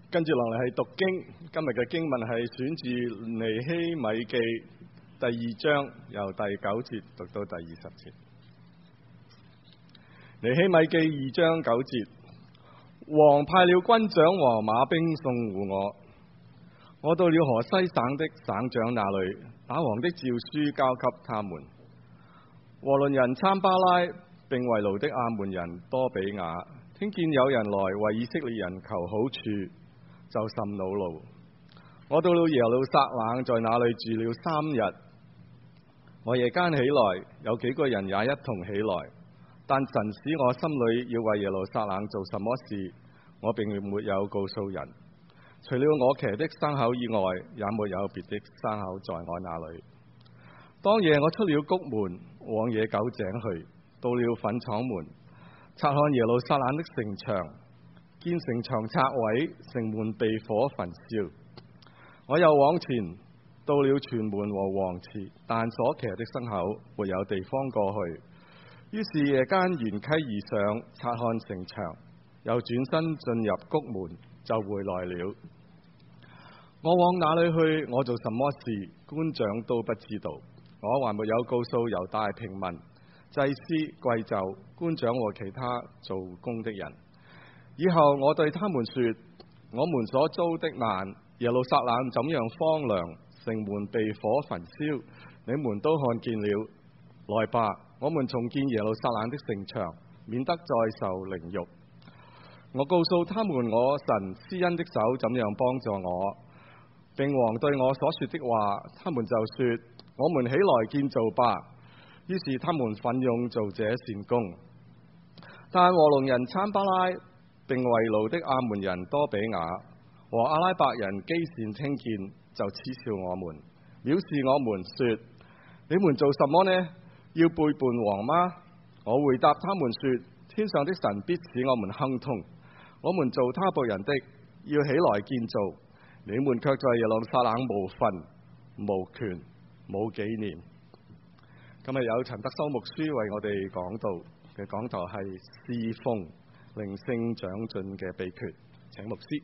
跟住落嚟係讀經，今日嘅經文係選自尼希米記第2章，由第9節讀到第20節。尼希米記2章9節，王派了軍長和馬兵送護我，我到了河西省的省長那裏，把王的詔書交給他們。和倫人參巴拉並為奴的亞捫人多比雅，聽見有人來為以色列人求好處，就甚惱怒。我到了耶路撒冷，在那裏住了3日。我夜間起來，有幾個人也一同起來，但神使我心裏要為耶路撒冷做什麼事，我並沒有告訴人。除了我騎的牲口以外，也沒有別的牲口在我那裏。當夜我出了谷門，往野狗井去，到了粉廠門，察看耶路撒冷的城牆，見城牆拆毀，城門被火焚燒。我又往前到了泉門和王池，但所騎的牲口沒有地方過去。於是夜間沿溪而上，察看城牆，又轉身進入谷門，就回來了。我往哪裏去，我做什麼事，官長都不知道。我還沒有告訴猶大平民、祭司、貴胄、官長和其他做工的人。以後我對他們說：我們所遭的難，耶路撒冷怎樣荒涼，城門被火焚燒，你們都看見了。來吧，我們重建耶路撒冷的城牆，免得再受凌辱。我告訴他們我神施恩的手怎樣幫助我，並王對我所說的話，他們就說：我們起來建造吧。於是他們奮勇做這善工。但和倫人參巴拉並為奴的亞捫人多比雅和阿拉伯人基善聽見，就嗤笑我們，藐視我們，說：你們做什麼呢？要背叛王嗎？我回答他們說：天上的神必使我們亨通，我們做他僕人的要起來建造，你們卻在耶路撒冷無份無權冇紀念。今日有陳德修牧師為我哋講道嘅講座係侍奉靈性長進嘅秘訣，請牧師。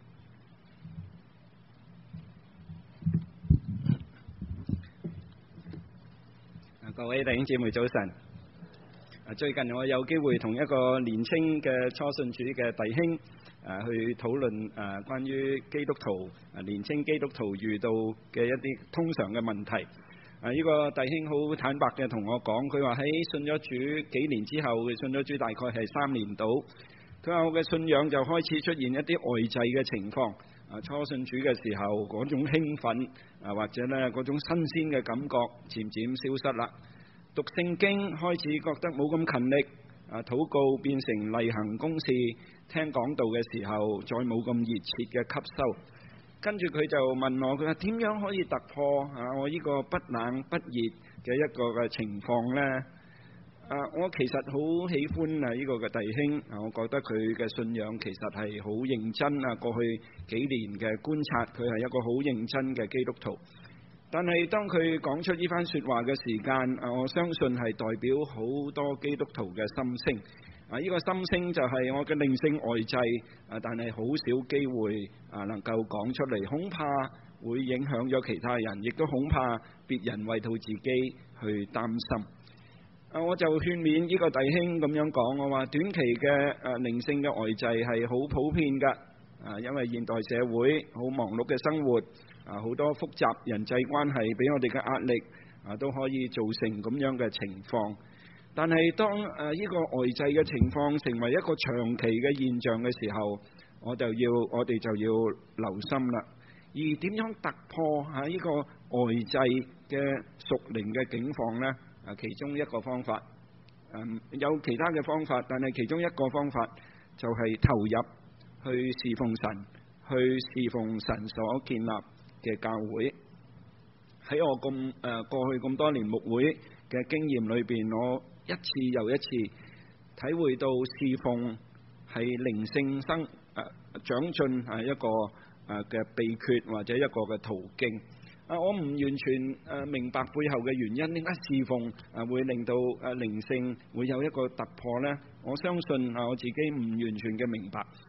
各位弟兄姊妹早晨。最近我有機會同一個年輕嘅初信主嘅弟兄去討論關於基督徒年輕基督徒遇到嘅一啲通常嘅問題。呢個弟兄好坦白嘅同我講，佢話喺信咗主幾年之後，佢信咗主大概係3年到。佢話我嘅信仰就開始出現一啲外滯嘅情況。初信主嘅時候嗰種興奮或者呢嗰種新鮮嘅感覺漸漸消失啦。讀聖經開始覺得冇咁勤力，禱告變成例行公事，聽講道嘅時候再冇咁熱切嘅吸收。跟住佢就問我，佢話點樣可以突破我呢個不冷不熱嘅一個嘅情況呢？我其實好喜歡呢個嘅弟兄，我覺得佢嘅信仰其實係好認真啊。過去幾年嘅觀察，佢係一個好認真嘅基督徒。但係當佢講出呢番說話嘅時間，我相信係代表好多基督徒嘅心聲。呢個心聲就係我嘅靈性外滯，但係好少機會能夠講出嚟，恐怕會影響咗其他人，亦都恐怕別人為到自己去擔心。我就勸勉呢個弟兄咁樣講，我話短期嘅靈性嘅外滯係好普遍㗎，因為現代社會好忙碌嘅生活，好多複雜人際關係俾我哋嘅壓力都可以造成咁樣嘅情況。但係當呢個外滯嘅情況成為一個長期嘅現象嘅時候，我哋就要留心啦。而點樣突破呢個外滯嘅屬靈嘅境況呢？其中一個方法，有其他嘅方法，但係其中一個方法就係投入去侍奉神，去侍奉神所建立嘅教會。喺我過去咁多年牧會嘅經驗裏邊，我一次又一次體會到侍奉係靈性長進一個嘅秘訣或者一個嘅途徑。我唔完全明白背後嘅原因，點解侍奉會令到靈性會有一個突破呢？我相信我自己唔完全嘅明白。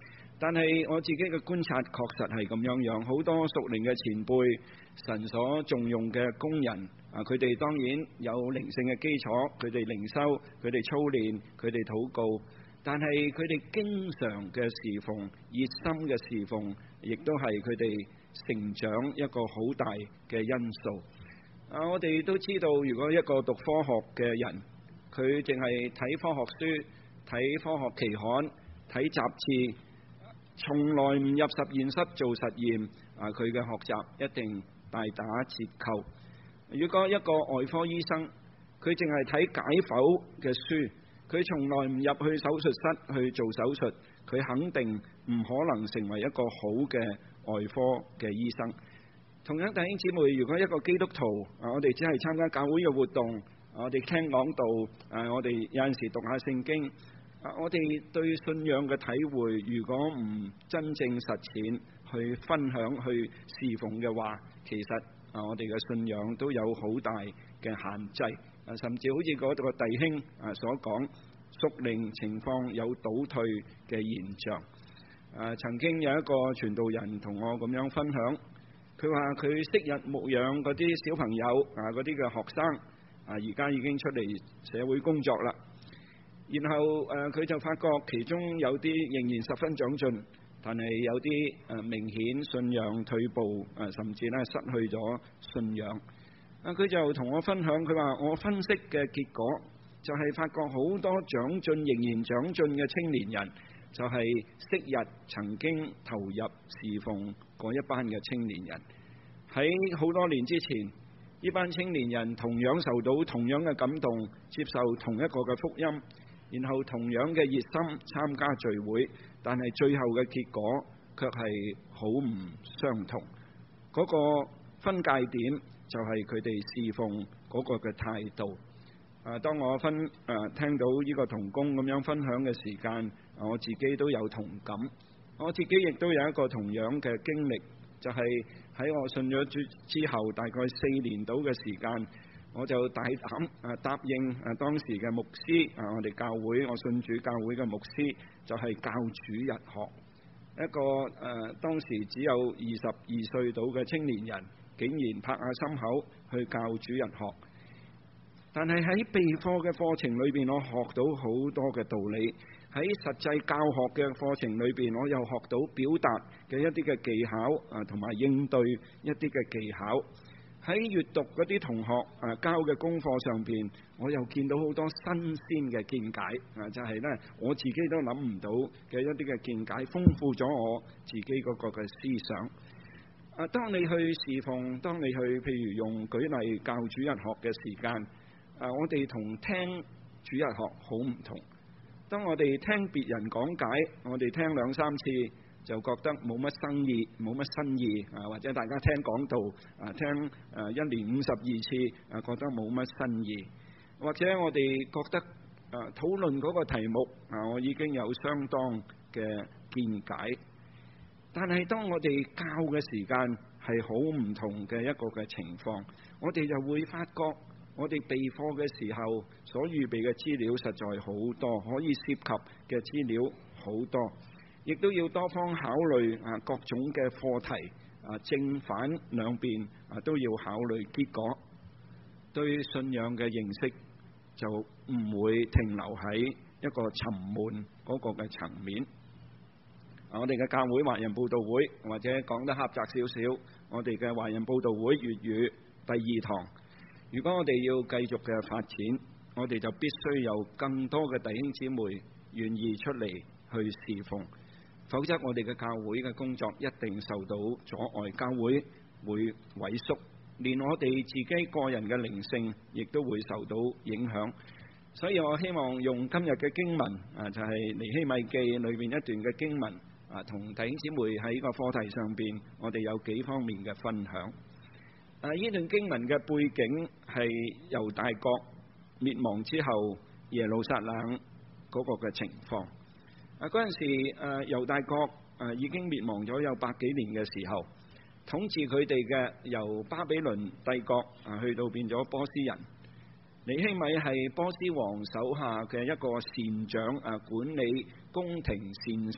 但係我自己嘅觀察確實係咁樣，好多屬靈嘅前輩，神所重用嘅工人佢哋當然有靈性嘅基礎，佢哋靈修，佢哋操練，佢哋禱告，但係佢哋經常嘅侍奉，熱心嘅侍奉，亦都係佢哋成長一個好大嘅因素。我哋都知道，如果一個讀科學嘅人，佢淨係睇科學書、睇科學期刊、睇雜誌，從來唔入實驗室做實驗，佢嘅學習一定大打折扣。如果一個外科醫生，佢淨係睇解剖嘅書，佢從來唔入去手術室去做手術，佢肯定唔可能成為一個好嘅外科嘅醫生。同樣弟兄姊妹，如果一個基督徒，我哋只係參加教會嘅活動，我哋聽講道，我哋有陣時讀下聖經，我哋對信仰嘅體會，如果唔真正實踐去分享去侍奉嘅話，其實我哋嘅信仰都有好大嘅限制，甚至好似嗰個弟兄所講，屬靈情況有倒退嘅現象。曾經有一個傳道人同我咁樣分享，佢話佢昔日牧養嗰啲小朋友嗰啲嘅學生，而家已經出嚟社會工作啦。然後佢就發覺其中有啲仍然十分長進，但係有啲明顯信仰退步，甚至咧失去咗信仰。佢就同我分享，佢話我分析嘅結果就係發覺好多長進仍然長進嘅青年人，就係昔日曾經投入侍奉嗰一班嘅青年人。喺好多年之前，呢班青年人同樣受到同樣嘅感動，接受同一個嘅福音，然後同樣嘅熱心參加聚會，但係最後嘅結果卻係好唔相同。嗰個分界點就係佢哋侍奉嗰個嘅態度。當我聽到呢個同工咁樣分享嘅時間，我自己都有同感。我自己亦都有一個同樣嘅經歷，就係喺我信咗主之後，大概4年到嘅時間，我就大膽答應當時嘅牧師，我哋教會，我信主教會嘅牧師，就係教主日學。一個當時只有22歲到嘅青年人，竟然拍下心口去教主日學。但係喺備課嘅課程裏邊，我學到好多嘅道理；喺實際教學嘅課程裏邊，我又學到表達嘅一啲嘅技巧同埋應對一啲嘅技巧。喺閱讀嗰啲同學交嘅功課上邊，我又見到好多新鮮嘅見解，就係呢，我自己都諗唔到嘅一啲嘅見解，豐富咗我自己嗰個嘅思想。當你去侍奉，當你去譬如用舉例教主日學嘅時間，我哋同聽主日學好唔同。當我哋聽別人講解，我哋聽2、3次就覺得冇乜新意，冇乜新意，或者大家聽講道聽1年52次覺得冇乜新意，或者我哋覺得討論嗰個題目我已經有相當嘅見解。但係當我哋教嘅時間係好唔同嘅一個嘅情況，我哋就會發覺我哋備課嘅時候所預備嘅資料實在好多，可以涉及嘅資料好多，亦都要多方考慮各種嘅課題正反兩邊都要考慮，結果對信仰嘅認識就唔會停留喺一個沉悶嗰個嘅層面。我哋嘅教會華人佈道會，或者講得狹窄少少，我哋嘅華人佈道會粵語第2堂，如果我哋要繼續嘅發展，我哋就必須有更多嘅弟兄姊妹願意出嚟去侍奉，否則我哋嘅教會嘅工作一定受到阻礙，教會會萎縮，連我哋自己個人嘅靈性亦都會受到影響。所以我希望用今日嘅經文就係尼希米記裏邊一段嘅經文同弟兄姊妹喺個課題上邊，我哋有幾方面嘅分享。呢段經文嘅背景係猶大國滅亡之後耶路撒冷嗰個嘅情況。嗰陣時猶大國已經滅亡咗有100幾年嘅時候，統治佢哋嘅由巴比倫帝國去到變咗波斯人。尼希米係波斯王手下嘅一個善長，管理宮廷膳食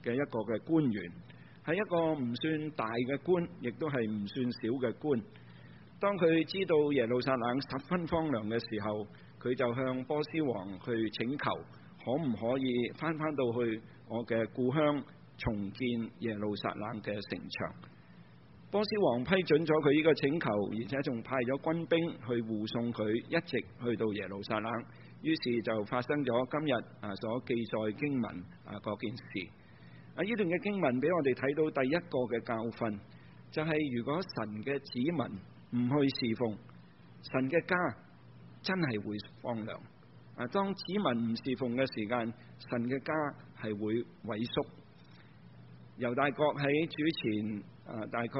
嘅一個嘅官員，係一個唔算大嘅官，亦都係唔算小嘅官。當佢知道耶路撒冷十分荒涼嘅時候，佢就向波斯王去請求，可唔可以翻到去我嘅故鄉，重建耶路撒冷嘅城牆。波斯王批准咗佢呢個請求，而且仲派咗軍兵去護送佢，一直去到耶路撒冷。於是就發生咗今日所記載經文嗰件事。呢段嘅經文俾我哋睇到第一個嘅教訓，就係如果神嘅子民唔去侍奉，神嘅家真係會荒涼。當子民唔侍奉嘅時間，神嘅家係會萎縮。猶大國喺主前大概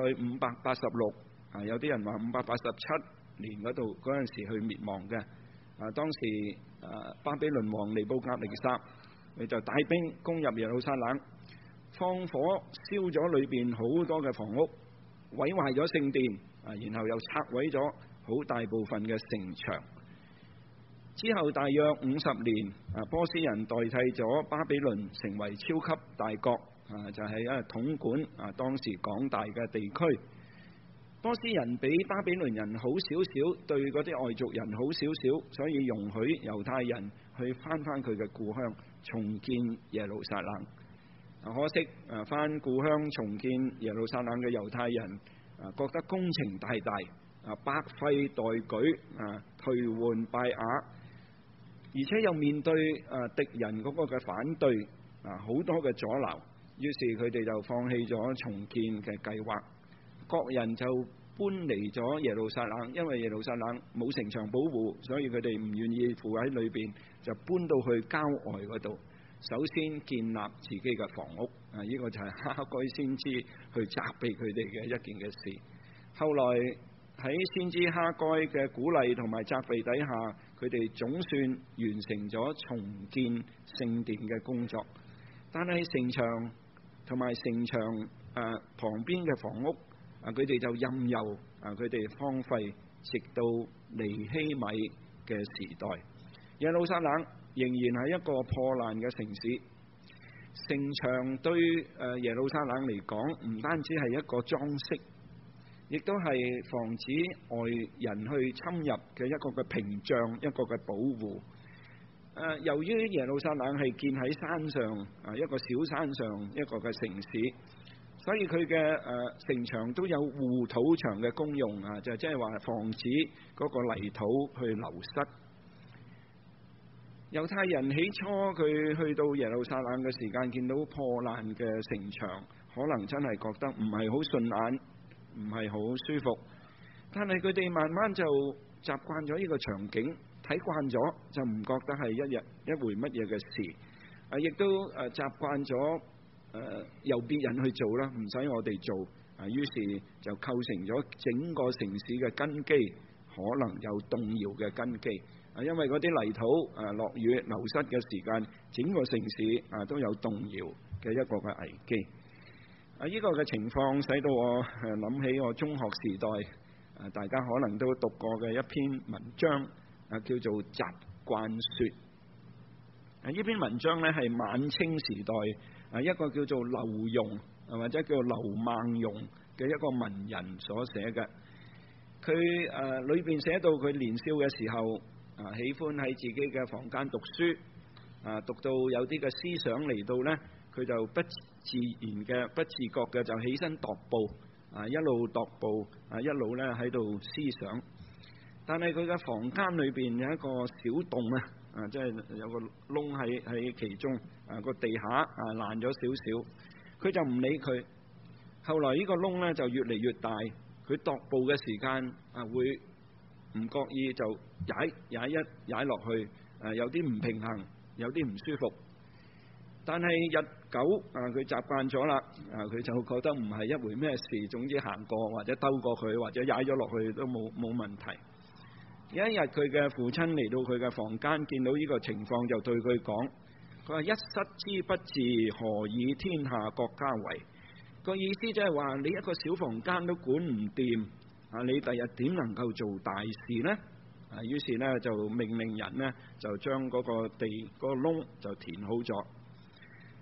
586，有啲人話587年嗰陣時去滅亡嘅。當時巴比倫王尼布甲尼撒佢就帶兵攻入耶路撒冷，放火燒咗裏邊好多嘅房屋，毀壞咗聖殿，然後又拆毀咗好大部分嘅城牆。之後大約50年，波斯人代替咗巴比倫成為超級大國，就係統管當時廣大嘅地區。波斯人比巴比倫人好少少，對嗰啲外族人好少少，所以容許猶太人去翻佢嘅故鄉，重建耶路撒冷。可惜翻故鄉重建耶路撒冷嘅猶太人覺得工程大大，百廢待舉，頹垣敗瓦，而且又面對敵人嗰個嘅反對，好多嘅阻撓，於是佢哋就放棄咗重建嘅計劃。各人就搬離咗耶路撒冷，因為耶路撒冷冇城牆保護，所以佢哋唔願意附喺裏邊，就搬到去郊外嗰度，首先建立自己嘅房屋。呢個就係哈該先知去責備佢哋嘅一件嘅事。後來喺先知哈該嘅鼓勵同埋責備底下，佢哋總算完成咗重建聖殿嘅工作。但係城牆同埋城牆旁邊嘅房屋，佢哋就任由佢哋荒廢，直到尼希米嘅時代。耶路撒冷仍然係一個破爛嘅城市。城牆對耶路撒冷嚟講，唔單止係一個裝飾，亦都係防止外人去侵入嘅一個嘅屏障，一個嘅保護。由於耶路撒冷係建喺山上，一個小山上一個嘅城市，所以佢嘅城牆都有護土牆嘅功用，就即係話防止嗰個泥土去流失。猶太人起初佢去到耶路撒冷嘅時間，見到破爛嘅城牆，可能真係覺得唔係好順眼，唔係好舒服。但係佢哋慢慢就習慣咗呢個場景，睇慣咗就唔覺得係一回乜嘢嘅事。亦都習慣咗由別人去做啦，唔使我哋做。於是就構成咗整個城市嘅根基可能有動搖嘅根基。因為嗰啲泥土落雨流失嘅時間，整個城市都有動搖嘅一個嘅危機。呢個嘅情況使到我諗起我中學時代大家可能都讀過嘅一篇文章，叫做《習慣說》。呢篇文章呢係晚清時代一個叫做劉墉或者叫劉孟容嘅一個文人所寫嘅。佢裏邊寫到佢年少嘅時候，喜歡喺自己嘅房間讀書，讀到有啲嘅思想嚟到呢，佢就不自然嘅、不自覺嘅就起身踱步，一路踱步，一路呢喺度思想。但係佢嘅房間裏邊有一個小洞即係有個窿喺其中，個地下爛咗少少，佢就唔理佢。後來呢個窿呢就越嚟越大，佢踱步嘅時間會唔覺意就踩落去，有啲唔平衡，有啲唔舒服。但係日久佢習慣咗啦，佢就覺得唔係一回咩事，總之行過或者兜過佢或者踩咗落去都冇問題。有一日佢嘅父親嚟到佢嘅房間，見到呢個情況就對佢講，佢話一室之不治，何以天下國家為？個意思即係話你一個小房間都管唔掂，你第日點能夠做大事呢？於是呢就命令人呢就將嗰個地嗰個窿就填好咗。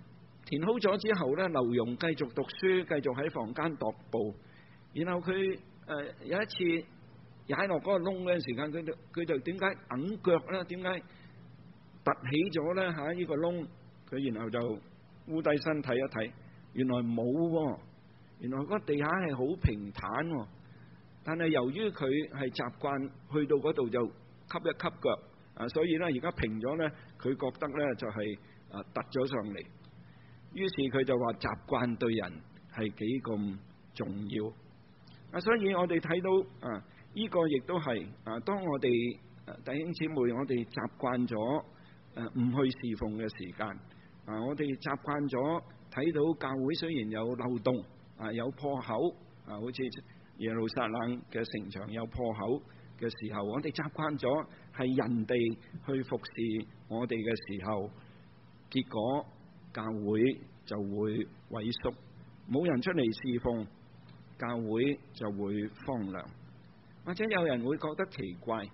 填好咗之後呢，劉墉繼續讀書，繼續喺房間踱步。然後佢有一次踩落嗰個窿嘅時間，佢就點解揞腳呢？點解凸起咗呢？呢個窿，佢然後就烏低身睇一睇，原來冇喎，原來個地下係好平坦喎。但係由於佢係習慣去到嗰度就吸一吸腳，所以呢而家平咗呢，佢覺得呢就係突咗上嚟。於是佢就話習慣對人係幾咁重要。所以我哋睇到呢個亦都係當我哋弟兄姊妹，我哋習慣咗唔去侍奉嘅時間，我哋習慣咗睇到教會雖然有漏洞有破口，好似耶路撒冷嘅城牆有破口嘅時候，我哋習慣咗係人哋去服侍我哋嘅時候，結果教會就會萎縮，冇人出嚟侍奉，教會就會荒涼。或者有人會覺得奇怪，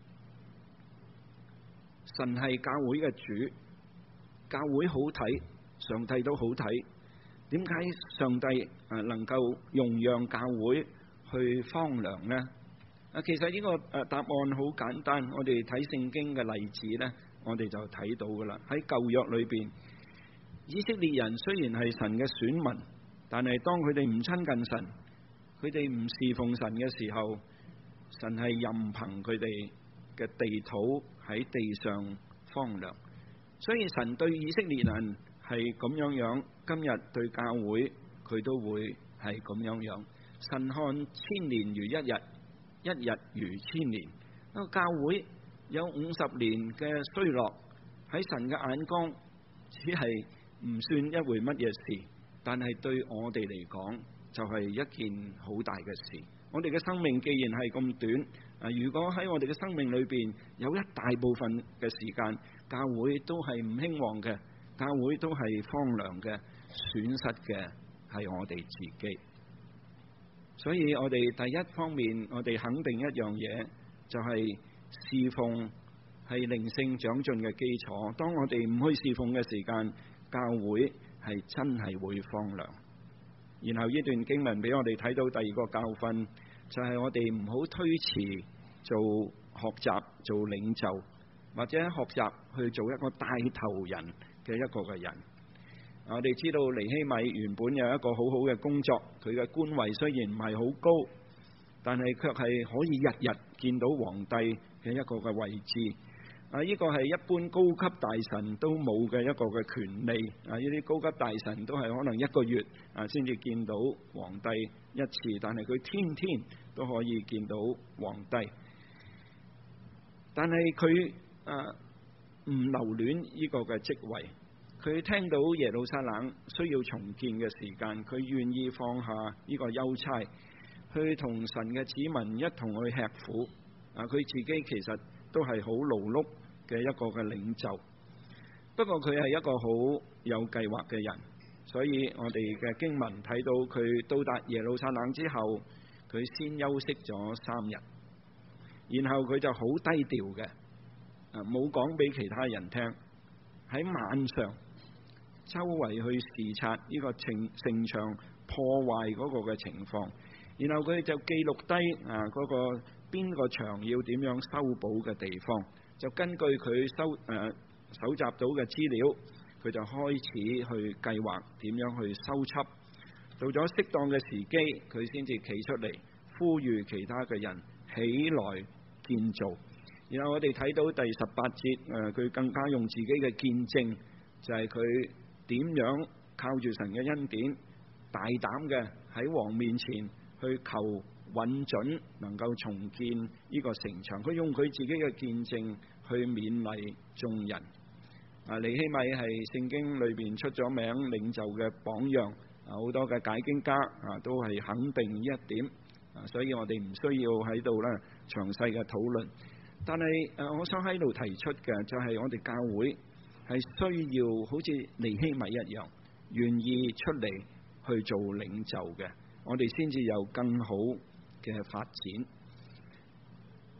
神係教會嘅主，教會好睇，上帝都好睇，點解上帝能夠容讓教會去荒涼呢？其實呢個答案好簡單，我哋睇聖經嘅例子呢，我哋就睇到噶啦。喺舊約裏邊，以色列人雖然係神嘅選民，但係當佢哋唔親近神，佢哋唔侍奉神嘅時候，神係任憑佢哋嘅地土喺地上荒涼。所以神對以色列人係咁樣，今日對教會佢都會係咁樣。神看千年如一日，一日如千年。教會有50年嘅衰落，喺神嘅眼光只係唔算一回乜嘢事，但係對我哋嚟講就係一件好大嘅事。我哋嘅生命既然係咁短，如果喺我哋嘅生命裏邊有一大部分嘅時間，教會都係唔興旺嘅，教會都係荒涼嘅，損失嘅係我哋自己。所以我哋第一方面，我哋肯定一樣嘢，就係侍奉係靈性長進嘅基礎。當我哋唔去侍奉嘅時間，教會係真係會荒涼。然後呢段經文俾我哋睇到第二個教訓，就係我哋唔好推遲做學習做領袖，或者學習去做一個帶頭人嘅一個嘅人。我哋知道尼希米原本有一個好好嘅工作，佢嘅官位雖然唔係好高，但係卻係可以日日見到皇帝嘅一個嘅位置。呢個係一般高級大臣都冇嘅一個嘅權利。呢啲高級大臣都係可能一個月先至見到皇帝一次，但係佢天天都可以見到皇帝。但係佢唔留戀呢個嘅職位，佢聽到耶路撒冷需要重建嘅時間，佢願意放下呢個憂差，去同神嘅子民一同去吃苦。佢自己其實都係好勞碌嘅一個嘅領袖，不過佢係一個好有計劃嘅人，所以我哋嘅經文睇到佢到達耶路撒冷之後，佢先休息咗3日，然後佢就好低調嘅，冇講俾其他人聽，喺晚上周圍去視察呢個城牆破壞嗰個嘅情況，然後佢就記錄低嗰個邊個牆要點樣修補嘅地方，就根據佢搜集到嘅資料，佢就開始去計劃點樣去修葺。到咗適當嘅時機，佢先至企出嚟呼籲其他嘅人起來建造。然後我哋睇到第18節，佢更加用自己嘅見證，就係佢點樣靠住神嘅恩典，大膽嘅喺王面前去求允准能夠重建呢個城牆。佢用佢自己嘅見證去勉勵眾人。尼希米係聖經裏邊出咗名領袖嘅榜樣，好多嘅解經家都係肯定呢一點，所以我哋唔需要喺度咧詳細嘅討論。但係我想喺度提出嘅就係我哋教會係需要好似尼希米一樣，願意出嚟去做領袖嘅，我哋先至有更好嘅發展。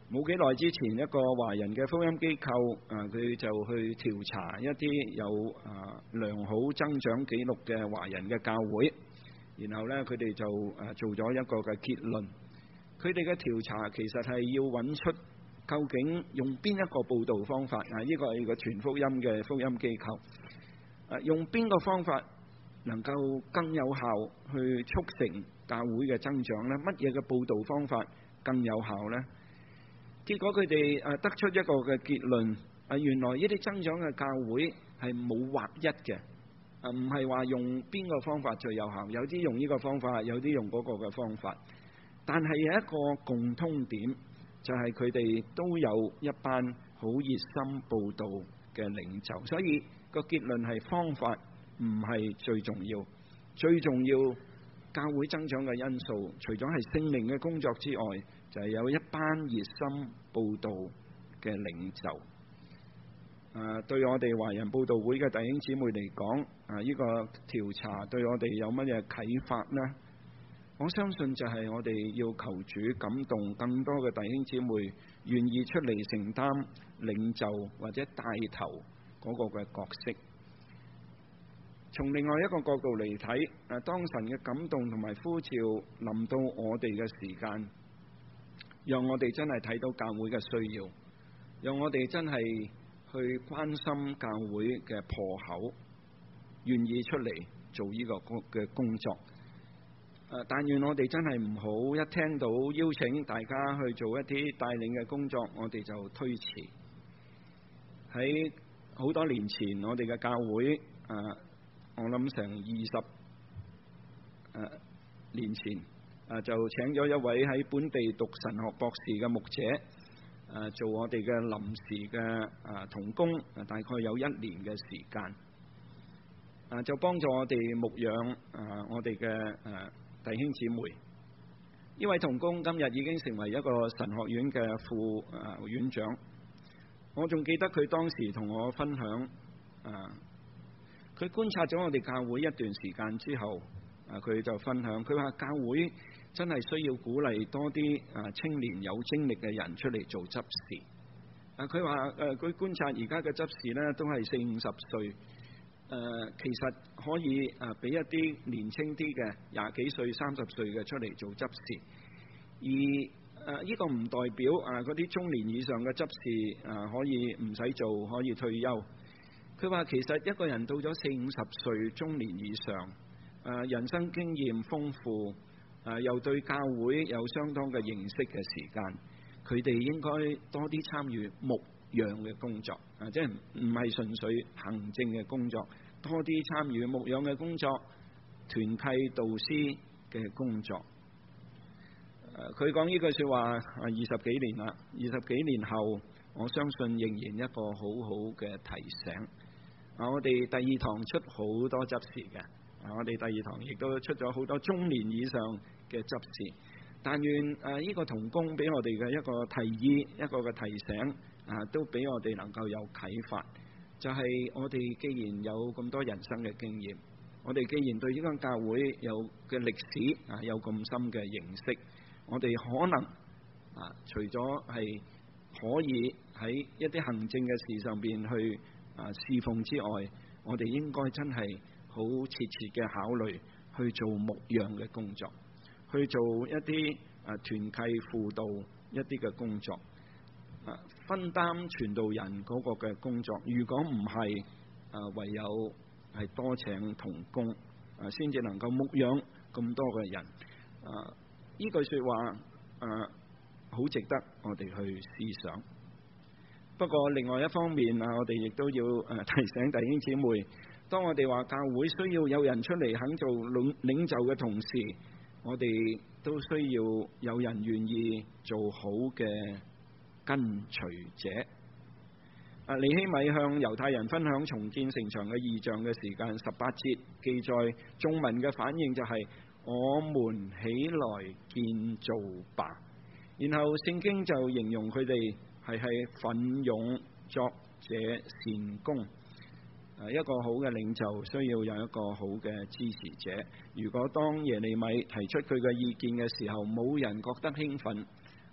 冇幾耐之前，一個華人嘅福音機構佢就去調查一啲有良好增長記錄嘅華人嘅教會，然後呢，佢哋就做咗一個嘅結論。佢哋嘅調查其實係要揾出究竟用邊一個佈道方法呢個係個全福音嘅福音機構用邊個方法能夠更有效去促成教會嘅增長呢？乜嘢嘅佈道方法更有效呢？結果佢哋得出一個嘅結論，原來呢啲增長嘅教會係冇劃一嘅，唔係話用邊個方法最有效，有啲用呢個方法，有啲用嗰個嘅方法，但係有一個共通點，就係佢哋都有一班好熱心佈道嘅領袖，所以個結論係方法唔係最重要，最重要教會增長嘅因素，除咗係聖靈嘅工作之外，就係有一班熱心佈道嘅領袖。對我哋華人佈道會嘅弟兄姊妹嚟講，呢個調查對我哋有乜嘢啟發呢？我相信就係我哋要求主感動更多嘅弟兄姊妹，願意出嚟承擔領袖或者帶頭嗰個嘅角色。從另外一個角度嚟睇，當神嘅感動同埋呼召臨到我哋嘅時間，讓我哋真係睇到教會嘅需要，讓我哋真係去關心教會嘅破口，願意出嚟做呢個嘅工作。但願我哋真係唔好一聽到邀請大家去做一啲帶領嘅工作，我哋就推遲。喺好多年前，我哋嘅教會我諗成20年前就請咗一位喺本地讀神學博士嘅牧者做我哋嘅臨時嘅同工，大概有1年嘅時間，就幫助我哋牧養我哋嘅弟兄姊妹。呢位同工今日已經成為一個神學院嘅副院長。我仲記得佢當時同我分享，佢觀察咗我哋教會一段時間之後，佢就分享，佢話教會真係需要鼓勵多啲青年有精力嘅人出嚟做執事。佢話佢觀察而家嘅執事呢都係40-50歲，其實可以俾一啲年輕啲嘅20幾歲、30歲嘅出嚟做執事，而呢個唔代表嗰啲中年以上嘅執事可以唔使做，可以退休。佢話其實一個人到咗40-50歲中年以上，人生經驗豐富，又對教會有相當嘅認識嘅時間，佢哋應該多啲參與牧養嘅工作，即係唔係純粹行政嘅工作，多啲參與牧養嘅工作、團契導師嘅工作。佢講呢句說話20幾年啦，20幾年後，我相信仍然一個好好嘅提醒。我哋第2堂出好多執事嘅，我哋第2堂亦都出咗好多中年以上嘅執事。但願呢個同工俾我哋嘅一個提議，一個嘅提醒，都俾我哋能夠有啟發。就係我哋既然有咁多人生嘅經驗，我哋既然對呢間教會有嘅歷史有咁深嘅認識，我哋可能除咗係可以喺一啲行政嘅事上邊去侍奉之外，我哋應該真係好切切嘅考慮去做牧養嘅工作，去做一啲團契輔導一啲嘅工作，分擔傳道人嗰個嘅工作。如果唔係，唯有係多請同工，先至能夠牧養咁多嘅人。呢句說話好值得我哋去思想。不過另外一方面我哋亦都要提醒弟兄姊妹，當我哋話教會需要有人出嚟肯做領袖嘅同時，我哋都需要有人願意做好嘅跟隨者。尼希米向猶太人分享重建城牆嘅異象嘅時間，18節記載眾民嘅反應就係我們起來建造吧。然後聖經就形容佢哋係奮勇作這善工。一個好嘅領袖需要有一個好嘅支持者。如果當耶利米提出佢嘅意見嘅時候，冇人覺得興奮，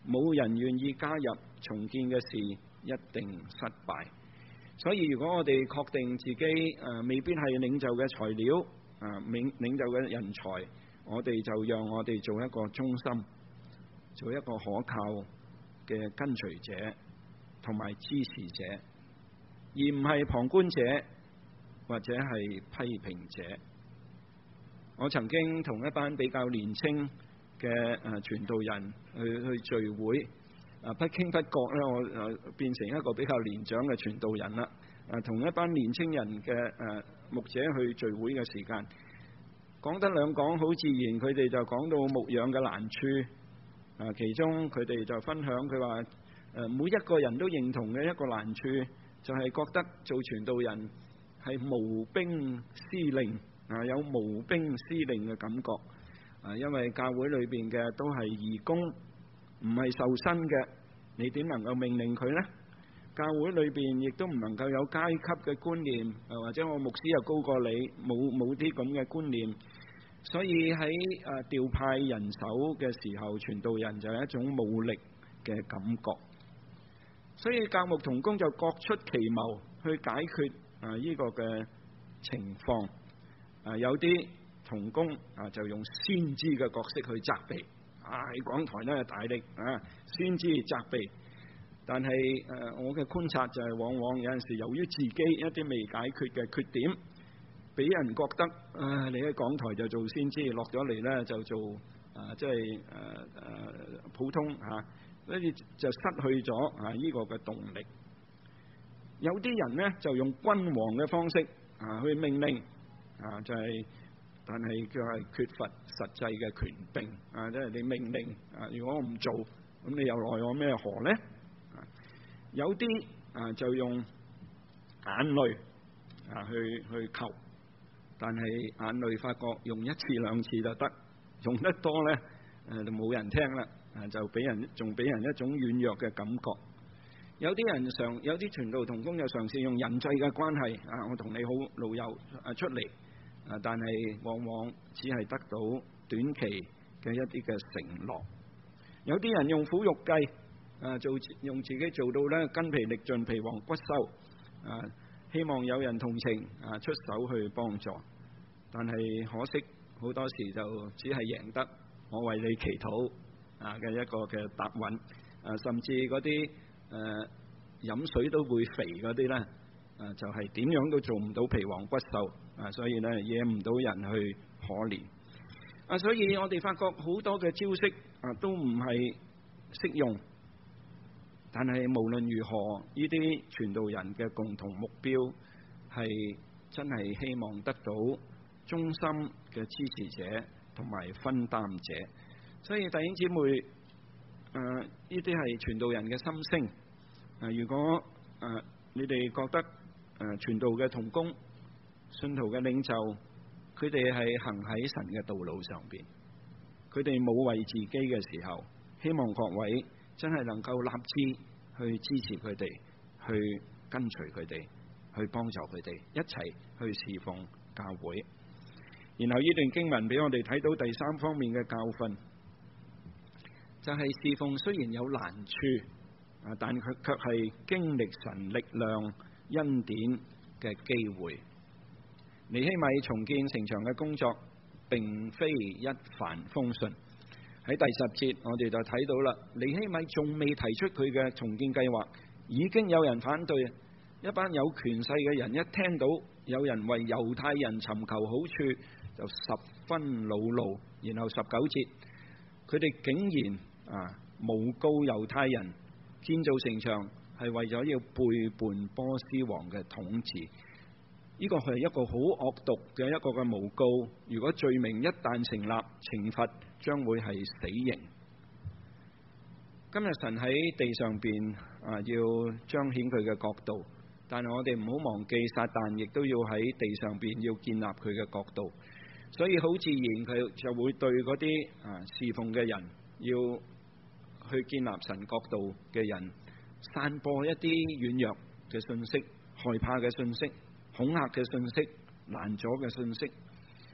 冇人願意加入重建嘅事，一定失敗。所以如果我哋確定自己未必係領袖嘅材料，領袖嘅人才，我哋就讓我哋做一個忠心，做一個可靠嘅跟隨者同埋支持者，而唔係旁觀者或者係批評者。我曾經同一班比較年輕嘅傳道人去聚會，不經不覺咧，我變成一個比較年長嘅傳道人啦。同一班年青人嘅牧者去聚會嘅時間，講得兩講，好自然，佢哋就講到牧養嘅難處。其中佢哋就分享，佢話每一個人都認同嘅一個難處，就係覺得做傳道人係無兵司令，有無兵司令嘅感覺。因為教會裏邊嘅都係義工，唔係受薪嘅，你點能夠命令佢呢？教會裏邊亦都唔能夠有階級嘅觀念，或者我牧師又高過你，冇啲咁嘅觀念。所以喺調派人手嘅時候，傳道人就係一種武力嘅感覺。所以教牧同工就各出奇謀去解決呢個嘅情況。有啲同工就用先知嘅角色去責備，喺講台呢大力先知責備。但係我嘅觀察就係往往有陣時由於自己一啲未解決嘅缺點，俾人覺得你喺講台就做先知，落咗嚟呢就做即係普通跟住就失去咗呢個嘅動力。有啲人呢就用君王嘅方式去命令，就係但係佢係缺乏實際嘅權柄，即係你命令如果我唔做，咁你又奈我咩何呢？有啲就用眼淚去求，但係眼淚發覺用一次兩次就得，用得多呢就冇人聽啦，就仲俾人一種軟弱嘅感覺。有啲傳道同工就嘗試用人際嘅關係，我同你好老友出嚟，但係往往只係得到短期嘅一啲嘅承諾。有啲人用苦肉計，用自己做到咧筋疲力盡、皮黃骨瘦，希望有人同情，出手去幫助。但係可惜好多時就只係贏得我為你祈禱嘅一個嘅答允，甚至嗰啲飲水都會肥嗰啲呢，就係點樣都做唔到皮黃骨瘦，所以呢惹唔到人去可憐。所以我哋發覺好多嘅招式都唔係適用。但係無論如何，呢啲傳道人嘅共同目標係真係希望得到忠心嘅支持者同埋分擔者。所以弟兄姊妹，呢啲係傳道人嘅心聲。如果你哋覺得傳道嘅同工、信徒嘅領袖，佢哋係行喺神嘅道路上邊，佢哋冇為自己嘅時候，希望各位真係能夠立志去支持佢哋，去跟隨佢哋，去幫助佢哋，一齊去侍奉教會。然後呢段經文俾我哋睇到第三方面嘅教訓，就係侍奉雖然有難處，但佢卻係經歷神力量恩典嘅機會。尼希米重建城牆嘅工作並非一帆風順。喺第10節我哋就睇到啦，尼希米仲未提出佢嘅重建計劃，已經有人反對。一班有權勢嘅人一聽到有人為猶太人尋求好處，就十分惱怒。然後19節，佢哋竟然誣告猶太人建造城牆係為咗要背叛波斯王嘅統治。呢個係一個好惡毒嘅一個嘅誣告。如果罪名一旦成立，懲罰將會係死刑。今日神喺地上邊要彰顯佢嘅國度，但係我哋唔好忘記撒旦亦都要喺地上邊要建立佢嘅國度。所以好自然佢就會對嗰啲侍奉嘅人，要去建立神國度嘅人，散播一啲軟弱嘅信息、害怕嘅信息、恐嚇嘅信息、攔阻嘅信息。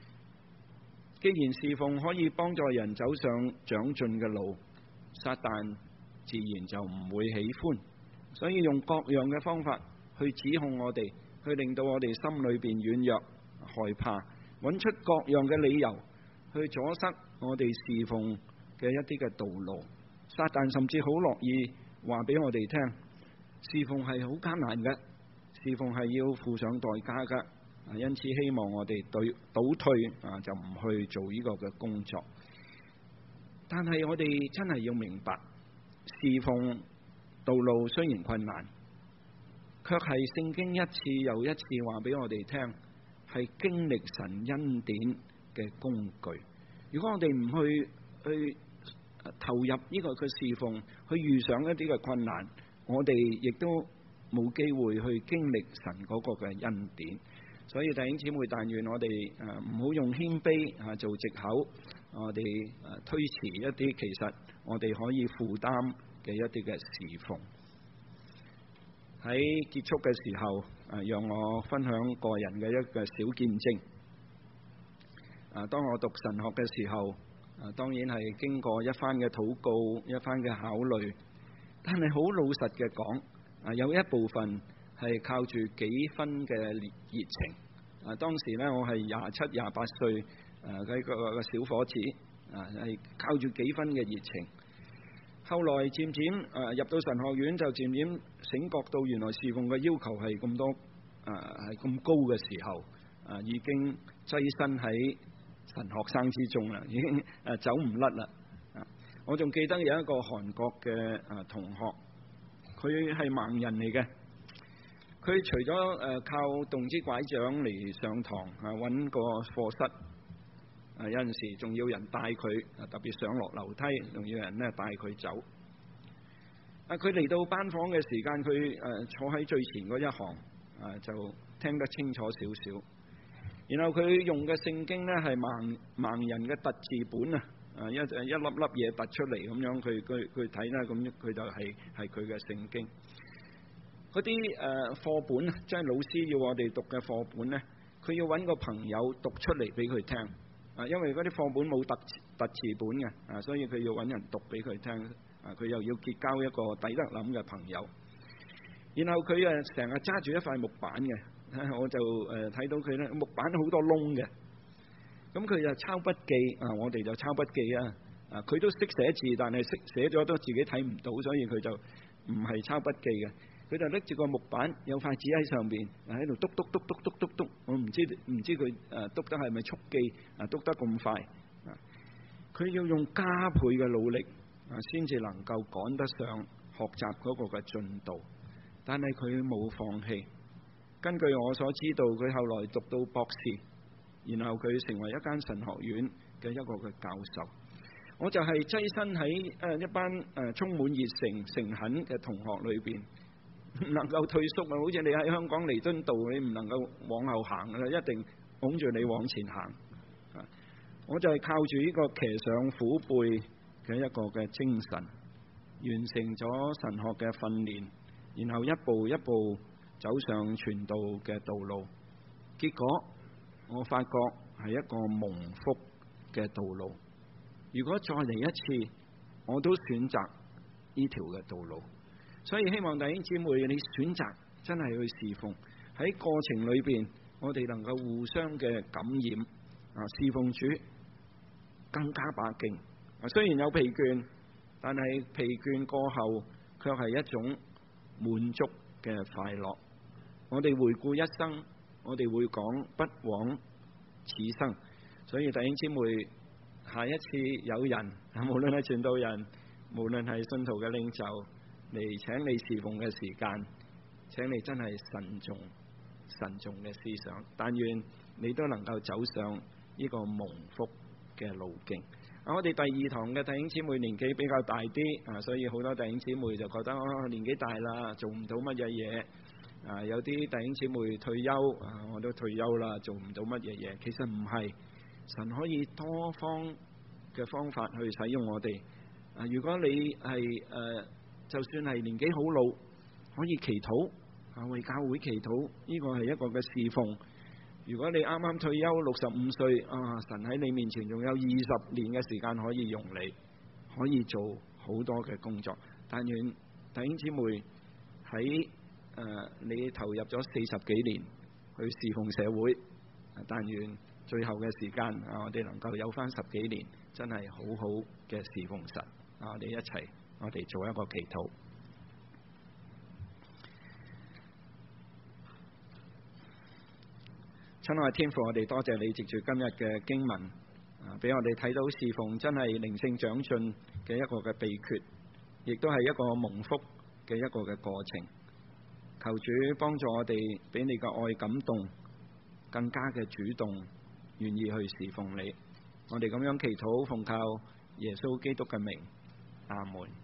既然侍奉可以幫助人走上長進嘅路，撒旦自然就唔會喜歡。所以用各樣嘅方法去指控我哋，去令到我哋心裏邊軟弱、害怕，揾出各樣嘅理由去阻塞我哋侍奉嘅一啲嘅道路。撒旦甚至好樂意話俾我哋聽，侍奉係好艱難嘅，侍奉係要付上代價嘅。因此希望我哋倒退就唔去做呢個嘅工作。但係我哋真係要明白，侍奉道路雖然困難，卻係聖經一次又一次話俾我哋聽，係經歷神恩典嘅工具。如果我哋唔去投入呢個嘅侍奉，去遇上一啲嘅困難，我哋亦都冇機會去經歷神嗰個嘅恩典。所以弟兄姊妹，但願我哋唔好用謙卑做藉口，我哋推遲一啲其實我哋可以負擔嘅一啲嘅侍奉。喺結束嘅時候，讓我分享個人嘅一個小見證。當我讀神學嘅時候，當然係經過一番嘅禱告、一番嘅考慮，但係好老實嘅講，有一部分係靠住幾分嘅熱情。當時呢，我係27、28歲，嘅一個小伙子，係靠住幾分嘅熱情。後來漸漸入到神學院，就漸漸醒覺到原來侍奉嘅要求係咁多，係咁高嘅時候，已經躋身喺神學生之中啦，已經走唔甩啦。我仲記得有一個韓國嘅同學，佢係盲人嚟嘅。佢除咗靠動支拐杖嚟上堂，揾個課室，有陣時仲要人帶佢，特別上落樓梯，仲要人咧帶佢走。佢嚟到班房嘅時間，佢坐喺最前嗰一行，就聽得清楚少少。然後佢用嘅聖經呢係盲人嘅特字本啊，一粒粒嘢突出嚟咁樣，佢睇啦，咁佢就係佢嘅聖經。嗰啲課本，即係老師要我哋讀嘅課本呢，佢要揾個朋友讀出嚟俾佢聽。因為嗰啲課本冇特字本嘅，所以佢要揾人讀俾佢聽。佢又要結交一個抵得諗嘅朋友。然後佢成日揸住一塊木板嘅，我就睇到佢呢木板好多窿嘅。咁佢就抄筆記，我哋就抄筆記啊。佢都識寫字，但係寫咗都自己睇唔到，所以佢就唔係抄筆記嘅。佢就拎住個木板，有塊紙喺上邊，喺度篤。我唔知佢篤得係咪速記，篤得咁快。佢要用加倍嘅努力，先至能夠趕得上學習嗰個嘅進度。但係佢冇放棄。根據我所知道，佢後來讀到博士，然後佢成為一間神學院嘅一個嘅教授。我就係躋身喺一班充滿熱誠、誠懇嘅同學裏邊。唔能夠退縮啊！好似你喺香港彌敦道，你唔能夠往後行噶啦，一定拱住你往前行。我就係靠住呢個騎上虎背嘅一個嘅精神，完成咗神學嘅訓練，然後一步一步走上傳道嘅道路。結果我發覺係一個蒙福嘅道路。如果再嚟一次，我都選擇呢條嘅道路。所以希望弟兄姊妹，你選擇真係去侍奉，喺過程裏邊，我哋能夠互相嘅感染，侍奉主更加把勁。雖然有疲倦，但係疲倦過後，卻係一種滿足嘅快樂。我哋回顧一生，我哋會講不枉此生。所以弟兄姊妹，下一次有人，無論係傳道人，無論係信徒嘅領袖嚟請你侍奉嘅時間，請你真係慎重嘅思想，但願你都能夠走上呢個蒙福嘅路徑。我哋第二堂嘅弟兄姊妹年紀比較大啲，所以好多弟兄姊妹就覺得年紀大啦，做唔到乜嘢嘢。有啲弟兄姊妹退休，我都退休啦，做唔到乜嘢嘢。其實唔係，神可以多方嘅方法去使用我哋。如果你係就算係年紀好老，可以祈禱，為教會祈禱，呢個係一個嘅侍奉。如果你啱啱退休65歲，神喺你面前仲有20年嘅時間可以用你，可以做好多嘅工作。 但願弟兄姊妹喺你投入咗40幾年去侍奉社會，但願最後嘅時間我哋能夠有返10幾年真係好好嘅侍奉神。我哋一齊，我哋做一個祈禱。親愛的天父，我哋多謝你藉住今日嘅經文，俾我哋睇到侍奉真係靈性長進嘅一個嘅秘訣，亦都係一個蒙福嘅一個嘅過程。求主幫助我哋，俾你嘅愛感動，更加嘅主動，願意去侍奉你。我哋咁樣祈禱，奉靠耶穌基督嘅名，阿門。